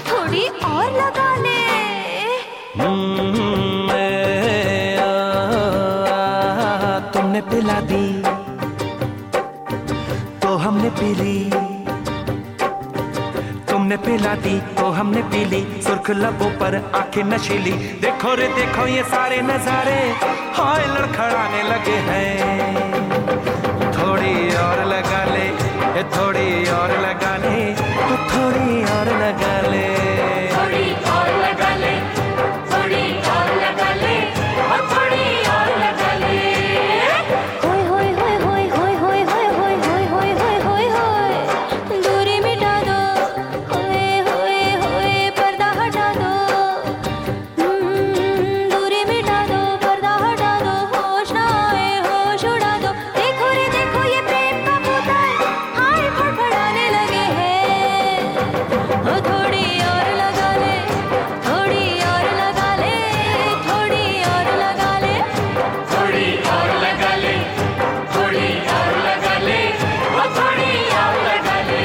थोड़ी और लगा ले। तुमने पिला दी तो हमने पी ली, तुमने पिला दी तो हमने पी ली। सुर्ख लबों पर आंखें नशीली, देखो रे देखो ये सारे नजारे हाय लड़खड़ाने लगे हैं। थोड़ी और लगा ले, थोड़ी और लगा ले, तो थोड़ी और लगा ले, थोड़ी और लगा ले, थोड़ी और लगा ले, और थोड़ी और लगा ले। होय होय होय होय होय होय होय होय होय होय होय होय, दूरी मिटा दो, होय होय होय पर्दा हटा दो, दूरी मिटा दो, पर्दा हटा दो, होश ना आए होश उड़ा दो। देखो रे देखो ये प्रेम का भूतान हाय फड़फड़ाने लगे हैं। थोड़ी और लगा ले, थोड़ी और लगा ले, थोड़ी और लगा ले, थोड़ी और लगा ले, थोड़ी और लगा ले, और थोड़ी और लगा ले।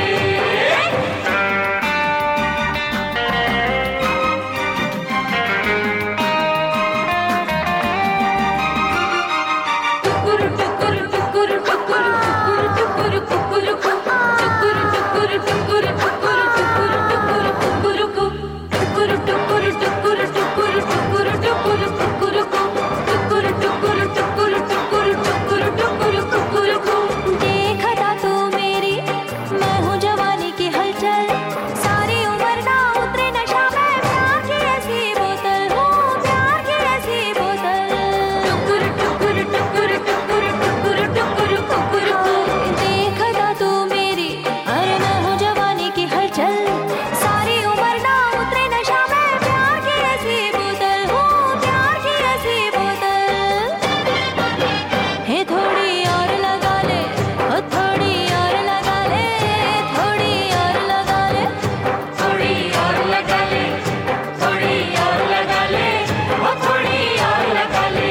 टुकुर टुकुर टुकुर टुकुर टुकुर टुकुर टुकुर टुकुर टुकुर टुकुर टुकुर देखा था तू मेरी, मैं हूँ जवानी की हलचल, सारी उम्र ना उतरे नशा में, प्यार की ऐसी बोतल हूँ, प्यार की ऐसी बोतल। टुकुर टुकुर टुकुर टुकुर टुकुर टुकुर टुकुर देखा था तू मेरी, अरे मैं हूँ जवानी की हलचल, सारी उम्र ना उतरे नशा में, प्यार की ऐसी बोतल हूँ, प्यार की ऐसी बोतल। हे थोड़ी और लगा ले, ओ थोड़ी और लगा ले, थोड़ी और लगा ले, थोड़ी और लगा ले, थोड़ी और लगा ले, ओ थोड़ी और लगा ले।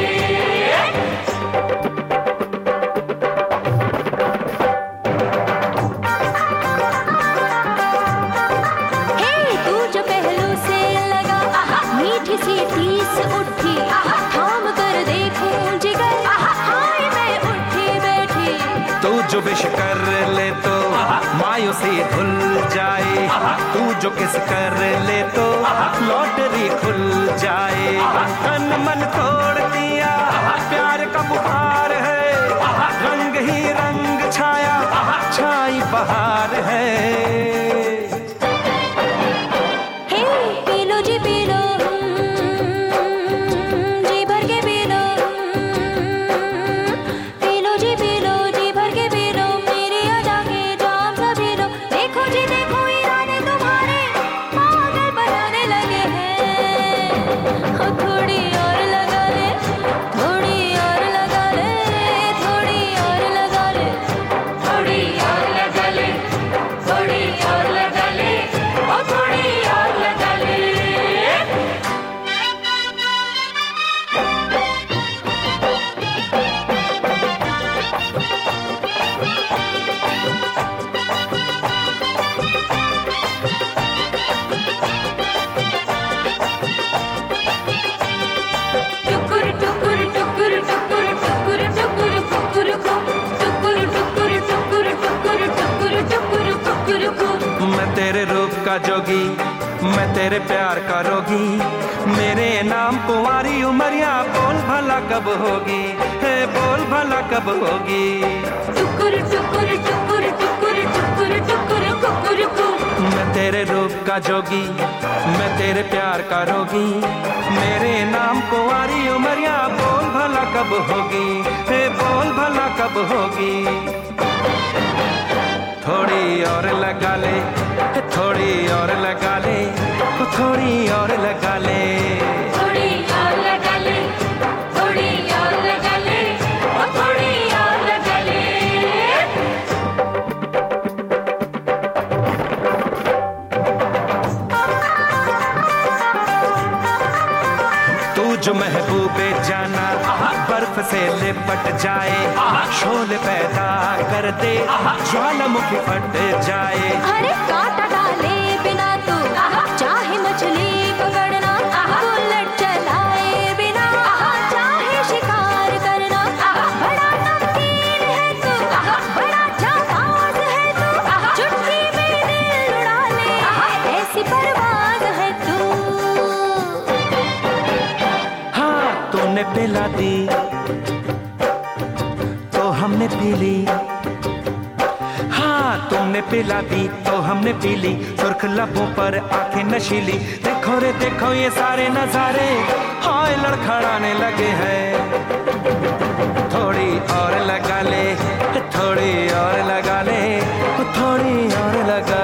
हे तू जो पहलू से लगा, मीठी सी टीस उठी, थाम कर देखूं जिगर, हाय मैं उठी बैठी। तू जो विश कर ले तो मायूसी धुल जाए, तू जो किस कर ले तो लॉटरी खुल जाए। तन मन तोड़ दिया प्यार का बुखार है, रंग ही रंग छाया छाई बहार है। हे पी लो जी पी लो, जी भर के पी लो, पी लो जी पी लो, जी भर के पी लो, मेरी अदा के जाम सा पी लो। देखो जी देखो इरादे तुम्हारे पागल बनाने लगे हैं। ओ थोड़ी और लगा ले, थोड़ी और लगा ले, थोड़ी और लगा ले, थोड़ी और लगा ले, थोड़ी और लगा ले, ओ थोड़ी और लगा ले। टुकुर टुकुर टुकुर टुकुर टुकुर टुकुर टुकुर टुकुर टुकुर टुकुर टुकुर टुकुर टुकुर टुकुर। मैं तेरे रूप का जोगी, मैं तेरे प्यार का रोगी, मेरे नाम कुंवारी उमरिया बोल भला कब होगी, है बोल भला कब होगी। टुकुर टुकुर टुकुर टुकुर टुकुर टुकुर टुकुर। मैं तेरे रूप का जोगी, मैं तेरे प्यार का रोगी, मेरे नाम कुंवारी उमरिया बोल भला कब होगी, हे बोल भला कब होगी। थोड़ी और लगा ले, थोड़ी और लगा ले, थोड़ी और लगा ले, थोड़ी और लगा ले, थोड़ी और लगा ले, ओ थोड़ी और लगा ले। तू जो महबूबे जाना बर्फ से लिपट जाए, शोले पैदा कर दे ज्वालामुखी फट जाए। अरे कांटा डाले बिना तू चाहे पिला दी तो हमने पी ली, हाँ तुमने पिला दी तो हमने पी ली। सुर्ख लबों पर आंखें नशीली, देखो रे देखो ये सारे नजारे हाय लड़खड़ाने लगे हैं। थोड़ी और लगा ले, थोड़ी और लगा ले, थोड़ी और लगा